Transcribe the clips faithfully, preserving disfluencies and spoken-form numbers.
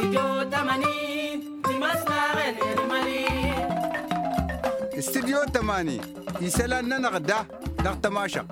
استديو تمانين في مصنع الإرمالي. استديو تمانين يسألنا نغدا نغتماشا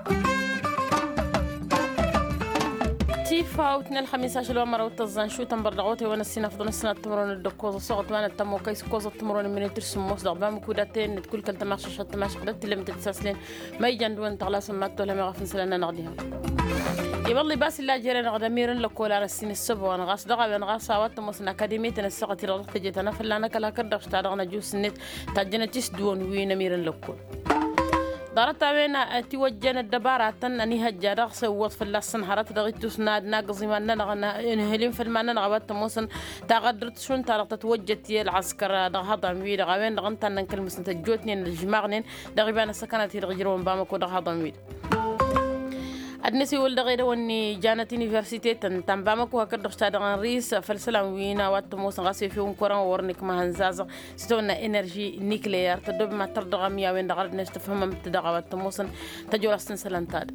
تيفا وتنا الخميس عشر مرة وتزان شو تنبرلغوتي وانا السنة فضل السنة تمرون الدكوز الصوت وانا التمو كيس كوز التمرون من ترسم موس دغبام كوداتين تقول كل تماشى شط تماشى قدرت لم تتساسلين ما يجندو انت غلاس ماتو لما غفن سلنا نغديها يبلي باس الله جيران غدميرن لكول على السن السبع وانا غاس دغا بين غاس وات مس اكاديميه تنسقه رغت جيتنا فلانا كلا كدخ تادغنا جوس نت تاجنا تيس دون وين ميرن لكول دارت بين توجنا الدبارة أني هجر سوت في اللسن حرت دغيت تسناد ناقص ما نغنا إنهلين في الماء نغبت موسن تقدرت شون ترى توجت العسكر دغهضم ويد غوين دغنت أن كل مسنت الجوتني الجماغنين دغيبان سكنت يرجعون بامكو دغهضم ويد أدنسي ولد غيره وإني جانت يونيفرسيتي تنبامكو هكذا اشتغل رئيس فلسلام وينا واتموس غاسي فيهم كوران ورنك ما هنزازة ستونا إنرجي نيكليير تدوب ما تردغ ميا وين دغرد نستفهم متدغ واتموس تجور السنسلان تاد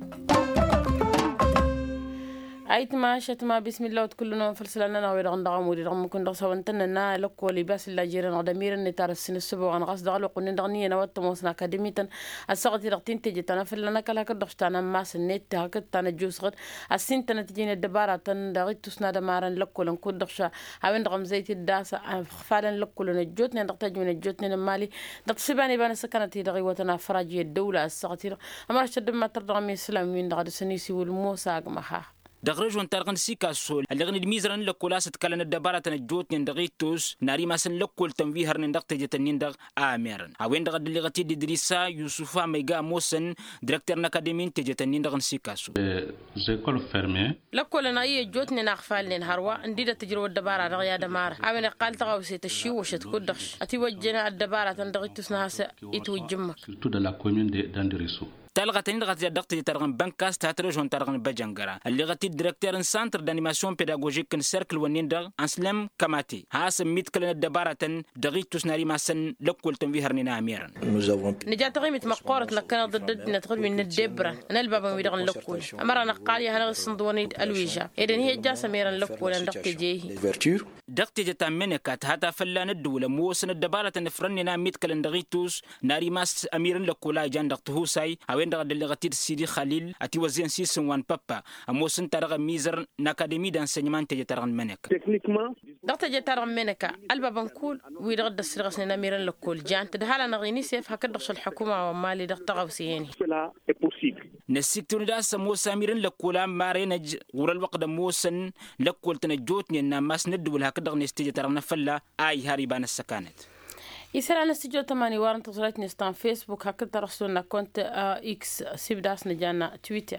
أيت ما شت ما بسم الله وتكلنا فلسلنا نوي رغم دغم ودي رغم كن دغ سوانتنا نا لكو لباس الله جيران غدمير نتار السن السبع عن غاس دغلو قن دغني انا واتموسنا اكاديميتن الصغتي رغتين تجي تنا فلنا كلا كدغشتانا ماس النت هكذا تنا جوسغت السن تنا تجينا الدبارة تن دغيت تسنا دمارن لكو لنكون دغشا هاوين دغم زيت الداسة فعلا لكو لنجوتنا دغتاج من الجوتنا المالي دغ سباني بان سكنتي دغي وتنا فراجي الدولة الصغتي أمر شد ما تردغ من السلام وين دغ سنيسي والموسى محا دغرج وانترغن سيكاسول اللي الميزرن لكولاس تكلن الدبارة تنجوت ندغيتوس ناري ما سن لكول تنفيهر ندغ تجتنين دغ آميرن اوين دغ اللي غتي دريسا يوسفا ميغا موسن ديريكتور ناكاديمين تجتنين دغن سيكاسول زيكول فيرمي لكول انا اي جوتني ناخفال لين هروا انديده تجرو الدبارة دغ يا دمار اوين قال تغوسي تشيو وش تكدخش اتي وجنا الدبارة تندغيتوس ناس يتوجمك تو دو لا كومون دي داندريسو تلغتني لغت دقتي ترغن بنكاس تاترجون ترغن بجنجرا اللي غتي ديريكتور سنتر دانيماسيون بيداغوجيك سيركل ونيندر انسلم كماتي هاس ميت كلنا الدبارة دغيتوس ناري ماسن لكل تنفيهرني ناميرن نجات غيمت مقورة لكنا ضد نتغل من الدبرة انا البابا ويدغن لكول امرنا قال يا هنا الصندواني الويجا اذا هي جاسه ميرن لكول دقتي جيه دقتي جتا منكات هذا فلان الدولة موسن الدبارة نفرني نا ميت كلن دغيتوس ناري ماس اميرن لكولا جان دقتو ساي وين دغ اللي غتير سيدي خليل اتي وزين سيسن وان بابا اموسن ترغ ميزر ناكاديمي دانسينمون تجي ترغ منك تكنيكمون دغت جي ترغ منك البابا نقول ويدغ السرغسن نميرن لكول جان تدهالا نغيني سيف هكذا الحكومه ومالي دغ تغوسيني cela est possible نسيكتون داس موسى ميرن لكولا مارينج ورا الوقت موسن لكول تنجوتني ان ماس ندول هكذا نستجي ترغ نفلا اي هاريبان السكانت يسأل عن استجوة تماني وارن تصريت نستان فيسبوك هكذا ترسلنا كونت اكس سيبداس نجانا تويتر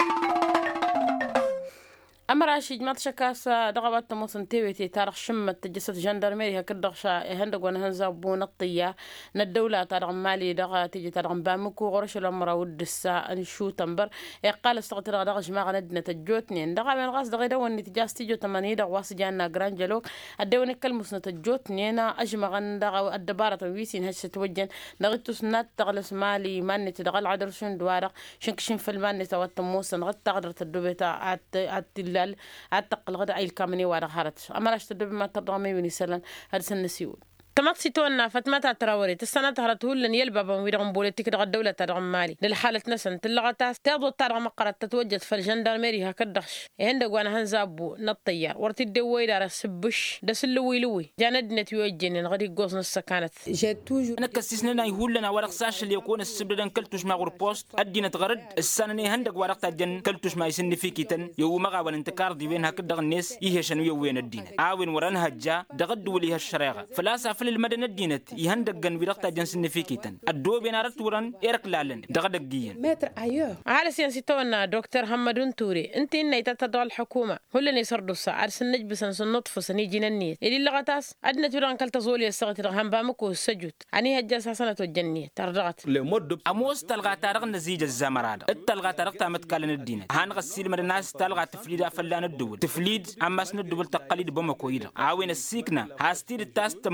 أمر عشيج ما تشكاس دغبات موسن تيويتي تاريخ شمة تجسد جندرميري هكذا شا هندق ونهنزا بون الطية ندولة تاريخ مالي دغا تيجي تاريخ بامكو غرش الأمر ودسا انشو تنبر قال استغتر دغا جماعة ندنا تجوتني دغا من غاز دغا دون نتجاس تيجو تماني دغ واس جانا جرانجلو الدون كلمسنا تجوتني انا اجمع دغا الدبارة ويسين هش توجن دغتو سنات تغلس مالي ماني تدغا العدر شون دوارق شنكشن في الماني توات موسن غد تغدر تدوبيتا عت أعتقد الغداء الكامني وارخارت أما رشت الدب ما تضامي ونسلن هرس النسيول تمات سيتونا فتمات تراوري تسنة تهرته لن يلبب ويرغم بوليتيك دغ الدولة ترغم مالي للحالة نسن تلغتاس تاضو ترغم مقرة تتوجد في الجندرميري هكدخش هندق وانا هنزابو نطيار ورتي الدوي دار السبش دس اللوي لوي جاندنا توجن غادي قوس نص كانت انا كسسنا يقول لنا ورق ساش اللي يكون السبلن كلتوش ما غور بوست ادينا تغرد السنه هندق ورق تاجن كلتوش ما يسن فيكيتن يو ما غاول انتكار دي وين هكدغ الناس يهشن وين الدين عاون وران هجا دغد وليها الشريغه فلاسفه المدن الدينت يهندقن ورقتا جنس نفيكيتن الدو بينارت وران إيرك لالن دغدقيين متر أيوه على سياسي تونا دكتور حمدون توري أنت إن تتدعى الحكومة هو اللي يصردوا الساعة سنج بسن سنطف سنيجي ننيت اللي لغتاس أدنى توران كل تزولي السغت رغم بامكو السجود أني هجاس حسنة الجنية ترغت لمدة أموس تلغى تارغ نزيج الزمراد التلغى تارغ تامت كالن الدين هان غسيل من الناس تلغى تفليد أفلان الدول تفليد أماس ندول تقليد بمكو يدر عاوين السيكنا هاستير التاس تموجنة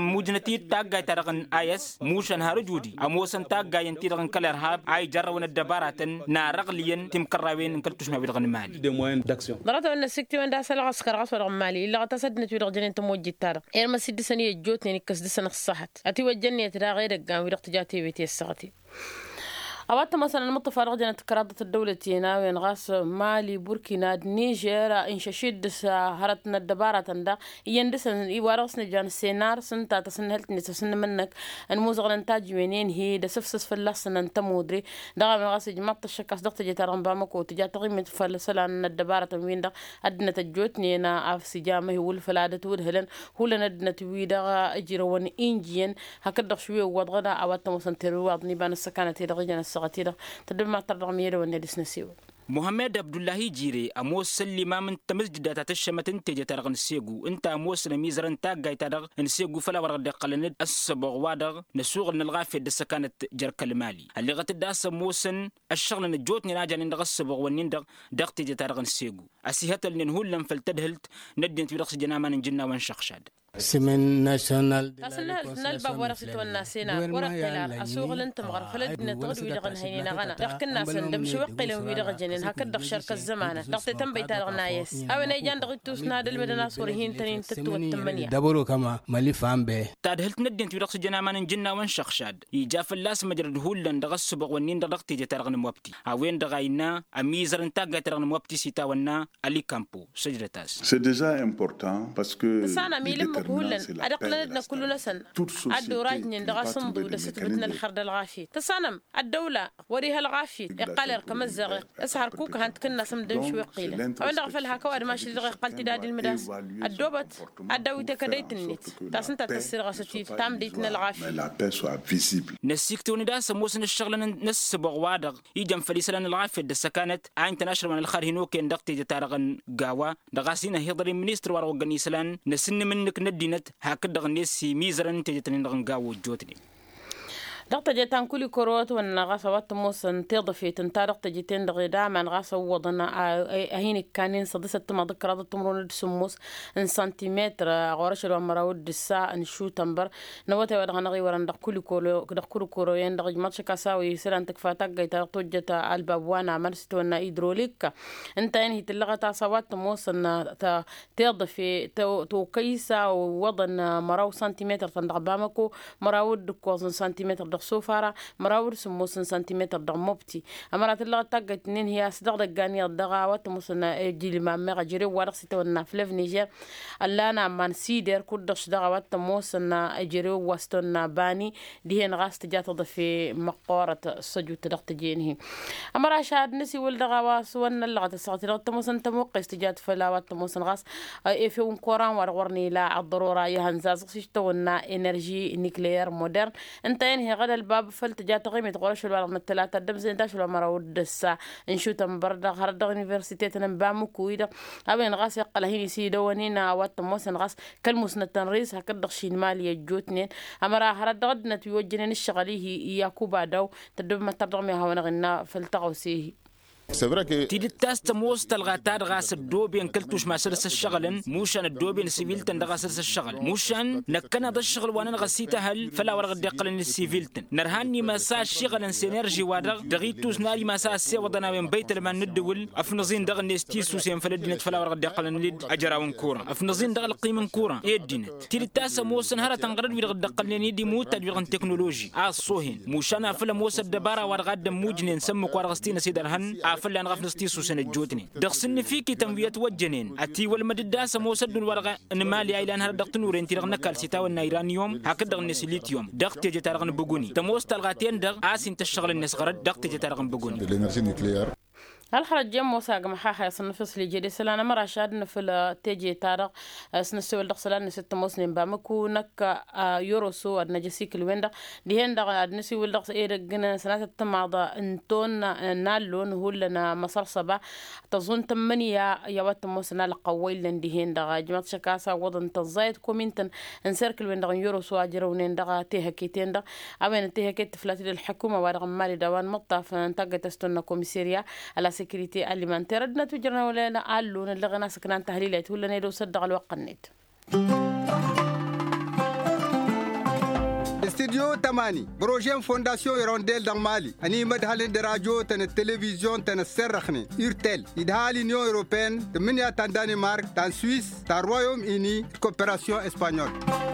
تي تاغاي تارغن ايس موشن هارجودي اموسن تاغاي انتي رغن كلر هاب اي جرون الدباراتن نارغليا تم كراوين كلتوش ما بيرغن مالي دي موين داكسيون ضربت ان السكتي من داس العسكر عصر مالي الا تصدنت في رجلين تموجي التارق اير ما سد سنه جوتني كس دسن الصحت اتي وجني ترى غير قام وقت جاتي بيتي السغتي أوقات مثلا المتفرغ جنة كرادة الدولة هنا وينغاس مالي بوركينا نيجر إن ششيد هرتنا الدبارة تندا يندسن يوارسنا جان السينار سنتا تسنهلت نتسن منك الموزغ الانتاج منين هي دسفسس في اللسن انت مودري دغا من غاس جمعت الشكاس دغت جتارن بامكو تجا تغيمة فلسلان الدبارة تنوين دا أدنى تجوتني أنا أف سجامه والفلادة والهلن هو لندنا توي دغا أجيروان إنجين هكذا شوية وضغنا أوقات مثلا ترواد نيبان السكانة دغا الصغيرة تدل ما ترى ميرو والناس نسيو محمد عبد الله جيري اموس سلي من تمسجد تشمت انت جترغ نسيغو انت اموس نميزرن تاغاي تدغ نسيغو فلا ورد قلند السبغ وادغ نسوغ نلغافي دسكانت جرك المالي اللي غتداس موسن الشغل نجوتني ناجا ندغ السبغ ونندغ دغتي جترغ نسيغو اسيهت لنهول لم فلتدهلت ندنت برخص جناما نجنا ونشخشاد سمن ناشونال أصلنا نلبا ورثة والناسينا ورق قلار أسوق لنت مغرفلة نتغد ويدغن هينينا غنا دق الناس ندم شو قيل ويدغ جنين هكذا دق شركة الزمانة دق تنبي تارغنا يس أو نيجان دق توسنا دل مدنا صورهين تنين تتو التمنية دبرو كما مليف عم به تادهلت ندنت برخص جناما نجنا ونشخشاد يجاف اللاس مجرد هولن دغ السبغ ونين دغ تيجي تارغن موبتي أوين دغاينا أميزر انتاغ تارغن موبتي سيتا ونا علي كامبو سجرتاس. C'est déjà important parce que أدقلنا كلنا سن عدو راجني ندغا صندو دست بدنا الخرد الغافي تصنم الدولة وريها الغافي يقالر كما الزغيق اسهر كوك هانت كنا سمدم شوي قيلة أو ندغ فلها كوار ماشي دغيق قلت دادي المداس الدوبت الدوي تكديت النت تاسنت تسير غاستي تام ديتنا الغافي نسيكتوني داس موسن الشغل نس بغوادغ يجم فليسلان الغافي دسكانت عين تناشر من الخار هنوك دغتي جتارغن غاوا دغاسينا هيضري منيستر ورو غنيسلان نسن منك ندينت هكذا غنيسي ميزرن تجتني نغنغاو جوتني دقت جتان كل كروت والنغاسة واتموسن تضفي تنتارق تجتين دغيدا من غاسة وضنا أهين كانين صدسة تما ذكر تمرون السموس ان سنتيمتر غورش لو مراود الساعة نشو تنبر نوتي ودغنغي ورن دق كل كولو دق كل كورو ين دغ ماتش كاساوي سيران تكفاتك جيتا توجتا البابوانا مرستو نا هيدروليك انت انهي تلغى تاسوات موسن تضفي تو كيسا ووضن مراو سنتيمتر تندغ بامكو مراود كوزن سنتيمتر دغ سوفارا مراور سموسن سنتيمتر دغ موبتي امرات الله تاغت نين هي صدق دغاني دغا واتموسن جيل ما مغا جيري ورق ستونا فلف نيجر الانا مان سيدر كودش دغا واتموسن جيري وستونا باني دي هن غاست جات في مقوره السجود دغ تجينه امرا شاد نسي ول دغا واسون لغه الصوت دغ تموسن تموق استجات فلا واتموسن غاس اي في كوران ورغورني لا الضروره يهنزاز شتونا انرجي نيكليير مودرن انت هي غدا الباب فلت جات قيمة قرش الورق من الثلاثة دم زين داش ولا مرة ود الساعة نشوف تنبرد خرد يونيفرسيتي تنبامو كويدا أبين غاس يقل هني سيدوانينا وات موسن غاس كلموس نتنريس هكذا شين مالي الجوتنين أمرا خرد غدنا توجهن الشغليه ياكوبا داو تدب ما ترغم يا هون غنا فلتغوسيه تيدي تاست موست الغاتار غاس الدوبين كلتوش ما سرس الشغل موشان الدوبين سيفيلتن دغا سرس الشغل موشان نكنا ذا الشغل وانا غسيته هل فلا ورغ دقل السيفيلتن نرهاني ما سا شغل سينرجي وادغ دغيتوس ناري ما سا سي ودنا من بيت لما ندول افنزين دغ نستيسو سين فلدنت فلا ورغ دقل ند اجراون كورا افنزين دغ القيم كورا يدينت تيدي تاست موسن هرا تنقرد ويرغ دقل ني دي موت تدوير تكنولوجي اسوهين موشان فلا موس الدبارة ورغد موجنين سمك ورغستين سيدرهن فلا نغف نستيسو سنة جوتني دخسني فيكي تنوية وجنين أتي والمدداسة موسد الورقة إن مالي عيلان هر دقت نورين تيرغنا كالسيتا والنيرانيوم هكذا نسليتيوم دقت يجي تارغن بقوني تموس تلغاتين دغ آسين تشغل الناس غرد دقت يجي تارغن بقوني الحرج جم موساق محاحة صنفس لي جدي سلانا مرة شادنا في تيجي تارق سنسوي الدق سلانا ست موسنين بامكو نك يوروسو النجسي كلويندا دي هندا نسوي الدق إيرق جنا سنة التماضى انتون نالون هو لنا مصر صبا تظن تمنية يوات موسنا لقويل لن دي هندا جمعت شكاسا وضن تزايد كومينتن انسير كلويندا يوروسو أجرونين دا تيهكيتين دا أبين تيهكيت فلاتي للحكومة ورغم مالي دوان مطاف انتاق تستونا كوميسيريا على سكرتي أليمانتير ردنا تجرنا ولا نقالون اللي غنا سكنان تهليلات ولا نيدو صدق الوقت النت استديو تماني بروجين فونداسيون يرونديل دان مالي أني مدهالين دراجو تن التلفزيون تن السرخني إيرتيل يدهالي نيو أوروبين تمنيا تان دانمارك تان سويس تان رويوم إني كوبراسيون إسبانيول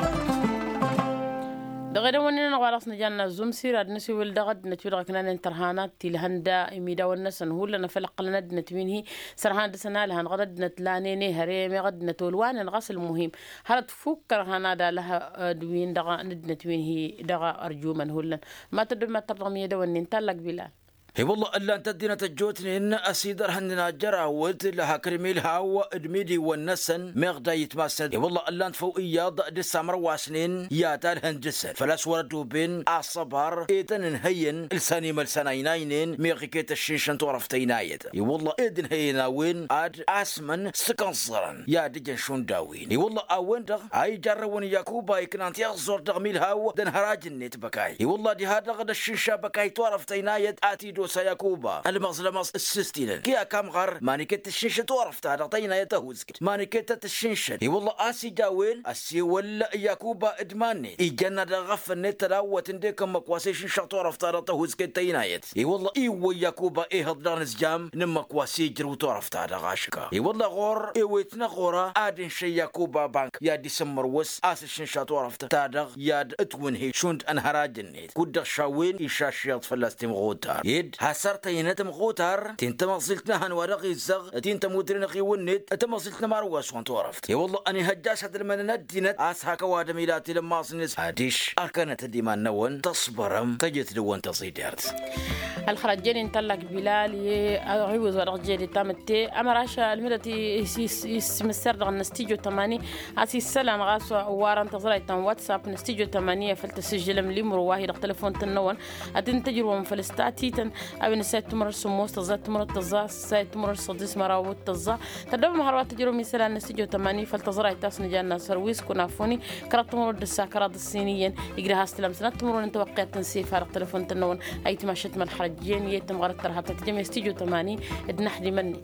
دغدا وننا غارسنا جانا زوم سير ادنسي ولدغد نتوير كنا ننترهانات تيلهندا اميدا ونسن هو لنا فلق لنا نتوين هي سرهان دسنا لها غدد نتلانيني هريمي غد نتولوان الغسل المهم هرت فكر هنا لها دوين دغا نتوين هي دغا ارجو من هو ما تدم ما ترمي دون ننتلق بلال هي والله الا انت دينا تجوتني ان اسيدر هننا جرا ود لها كرميل هاو ادميدي والنسن مغدا يتماسد هي والله الا انت فوق اياض دسامر واسنين يا تال هندسن فلاس وردو بين الصبر ايتن هين لساني ملسانينين ميغيكيت الشيشن طرفتينايت هي والله ايدن هينا وين اد اسمن سكنصرن يا دجن شون داوين هي والله اوين دغ اي جرون ياكوبا يكنانت يغزر دغميل هاو دن هراجن نيت بكاي هي والله دي هذا غدا الشيشه بكاي طرفتينايت اتي سيكوبا المظلمة السستين كيا كم غر مانيكت الشنشة تعرف تعطينا يتهوزك مانيكت الشنشة هي والله آسي جاوين أسي ولا يكوبا إدماني إجانا دغف النت راوة تنديك مكواسي شنشة تعرف تعطيهوزك تينايت هي والله إيوه يكوبا إيه هضرانس جام نمكواسي جرو تعرف تعرغاشكا هي والله غور إيويتنا غورا آدن شي يكوبا بانك يا ديسمر وس آسي الشنشة تعرف تعرغ ياد اتون هي شوند أنهراجنيت كودغ شاوين إيشاشيات فلسطين غوتار يد حسرت ينتم غوتار تنت مغسلتنا هنورقي الزغ تنت مدرنا قي ونت تم مغسلتنا مارواس وانت عرفت يا والله اني هجاش هذا المن ندينت اسحاك وادم الاتي لما صنس هاديش اركنت ديمان نون تصبرم تجت دوان تصيدرت الخرجين انطلق بلال يعوز ورجالي تامتي امراشا المدتي يسمسر دغ نستيجو ثمانية اسي السلام غاسو وارن تزرايتن واتساب نستيجو ثمانية فلتسجل ملي مرواهي دغ تليفون تنون ادين تجربه فلستاتيتن أبين سايت تمر سموس تزا تمر تزا سايت تمر صديس مراوت تزا تدوم مهارات تجرو مثلا نستيجو تماني فلتزرع تاس نجانا سرويس كنافوني كرات تمر الساكرات الصينيين يجري هاستلم سنة تمرون انت وقيت تنسي فارق تلفون تنون أي تمشت من الحرجين يتم غرت ترها تجمع استيجو تماني ادنحدي منت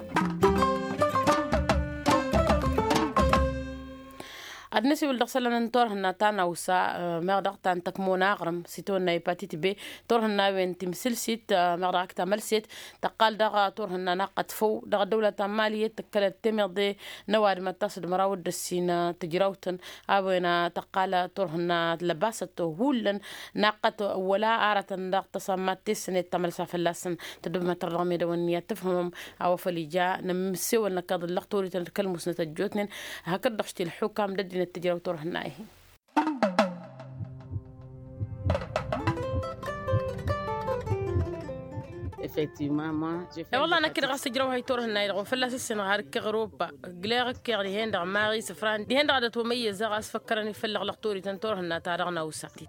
أدنسي والدخسلنا نطور هنا تانا وسا مغدق تان تكمونا غرم سيتونا يباتيت بي طور هنا وين تمثل سيت مغدق تعمل سيت تقال دغا طور هنا ناقت فو دغا دولة تمالية تكلت تمضي نوار ما تصل مراود السينا تجراوتن أبونا تقال طور هنا لباسة هولن ناقت ولا عارة دغ تصمت تسنة تمل سافلاسن تدب ما ترغمي دوانية تفهم أو فليجا نمسي ونكاد اللقطوري تنكلم سنة الجوتنين هكذا دخشتي الحكام ددي التجارة وتروح النايه والله أنا كده غاس تجربة هاي تروح النايه لغو فلاس السنة هارك غروبا قليغك يعني هين دغ ماغي سفران دي هين دغ تميز غاس فكرني فلغ لقطوري تنتروح النا تارغنا وسعتي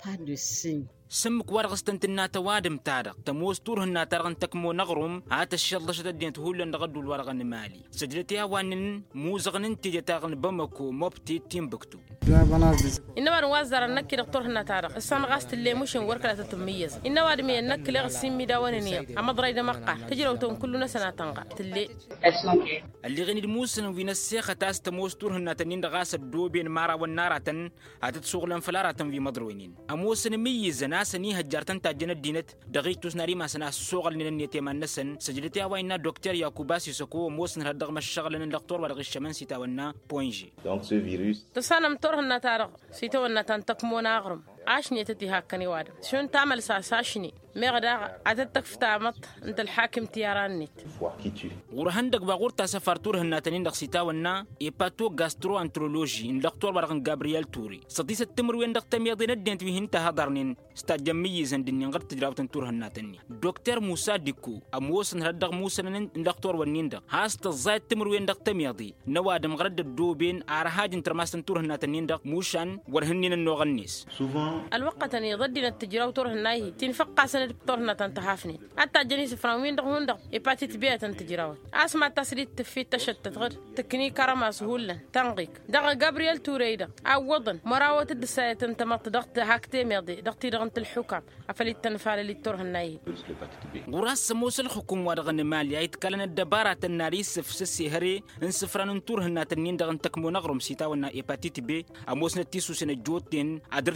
سمك ورغستن تنا توادم تارق تموس طور هنا ترغن تكمو نغرم هات الشلة شددين تهول نغدو الورغن مالي سجلتها وانن موزغن تيجي تاغن بمكو موبتي تيمبكتو إنما نوازر النك دكتور هنا تارق السنة غاست اللي مش نورك تتميز إنما دمي النك لغ سيمي داوانني أما ضريد مقع تجربتهم كلنا سنة تنقع تلي اللي غني الموسن في نسيخة تاس تموس طور هنا تنين دغاس الدوبين مارا والنارة هتتسوغلن فلارة في مدروينين أموسن ميزنا سني هجرتن تاجنا دينت دقيق تسناري ما سنا سوغل لنا نيتي ما نسن سجلتي وينا دكتور ياكوباسي سكو موسن هدغ ما الشغل لنا الدكتور ورغ الشمن سيتا ونا بوينجي دونك سو فيروس تسانا مطور هنا تارغ سيتا ونا تنتقمونا أغرم عاشني تتي هاكني وادم شون تعمل ساساشني مغدا عتتك فتامط انت الحاكم تياران نيت ورهندك باغورتا سفرتور هنا تنين دق سيتا ونا ايباتو غاسترو انترولوجي ان دكتور برغن جابرييل توري صديس التمر وين دق تميض ندنت وي هنت هدرنين استجمي زندن غير تجراوتن تور هنا تني دكتور موسى ديكو اموسن هدغ موسى نن دكتور ونين دق هاست زايد تمر وين دق تميضي نوادم غرد الدوبين ارهاج ترماستن تور هنا تنين دق موشان ورهنين النوغنيس الوقت اني ضدنا التجراو تور هناي تنفق سنه دكتورنا تنتحافني حتى جنيس فرامين دغ هون دغ يباتيت بيا تنتجراو اسمع تسريت في تشتت غير تكنيك رما سهولا تنقيك دغ جابرييل توريدا عوضن مراوه الدسايه تنتمط دغت هاكتي ميضي دغتي دغنت الحكام افليت تنفال اللي تور هناي وراس موس الحكومه ودغن مالي يتكلن الدباره الناريس في سسي هري انسفران تور هنا تنين دغن تكمو نغرم سيتا ونا هيباتيت بي اموس نتيسو سنه جوتين ادرتي مقص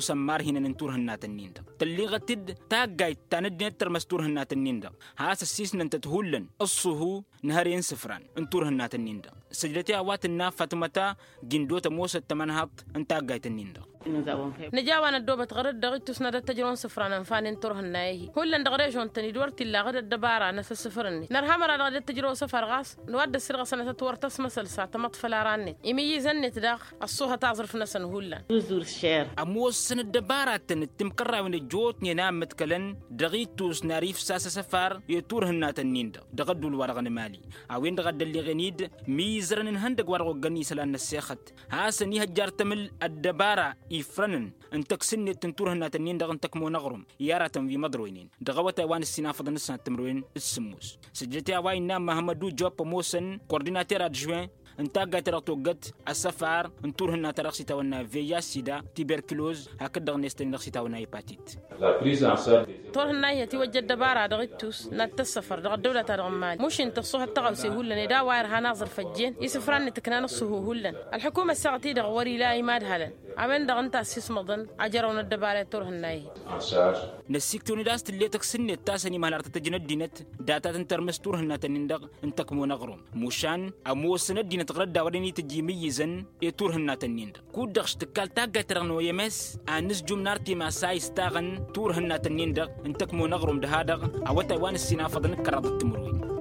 سمار هنا ننتور هنات النين دا تلي غتد تاقاي تاندين ترمستور هنات النين دا هاس السيسنا انت تهولن الصهو نهارين سفران انتور هنات النين دا سجلتي اوات النا فاتمتا جندوتا موسى التمنهات انت اقايت النين دا نجاوانا الدوبة غرد دغيت تسنى تجرون سفرانا فانين تورهن نايهي هو اللي ندغريشون تاني دورتي اللي غرد الدبارة نفس السفرني نرهامر على غرد تجرون سفر غاس نود السرغة سنة تور تسمى سلسة تمطفل رانت يميز النت داخ الصوها تعزرف نسن هولا زور الشعر أموس سنة الدبارة تنتم قرر من الجوت نينام متكلن دغيت توس ناريف ساسة سفر يتورهن تنين دا دغدو الورغن مالي أوين دغد اللي غنيد ميزرن هندق ورغو غني سلان السيخت هاسني هجار تمل الدبارة يفرنن انتك سنة تنتور هنا تنين دغ انتك مو نغرم يارة في مدروينين دغوة وان السنافة نسنة تمروين السموس سجلتي اواي نام محمدو جواب موسن كورديناتير ادجوين انتا قاتل توقت السفار انتور هنا ترقسي تاونا فيا سيدا تيبركلوز هكذا نستن رقسي تاونا هيباتيت تور هنا هي توجد دبارة دغيتوس نات السفر دغ الدولة ترغمال مش انت الصوها تغوسي هولن دا واير هناظر فجين يسفران تكنان الصهو هولن الحكومة الساعتي دغ وري لا يماد هلن عمين دغ انت اسيس مضن عجرون الدبارة تور هنا هي نسيكتوني داست اللي تكسني التاسني مهلار تتجند دينت داتا تنترمستور هنا تنندغ انتك مو نغرم مشان اموس ندينت تغرد وريني تجي ميزن يتور هنا تنين كود دغش تكال تاقا ترغن ويمس انس جمنارتي ما سايس تاغن تور هنا تنين دغ انتك مو نغرم دهادغ او تاوان السنافة نكرد التمروين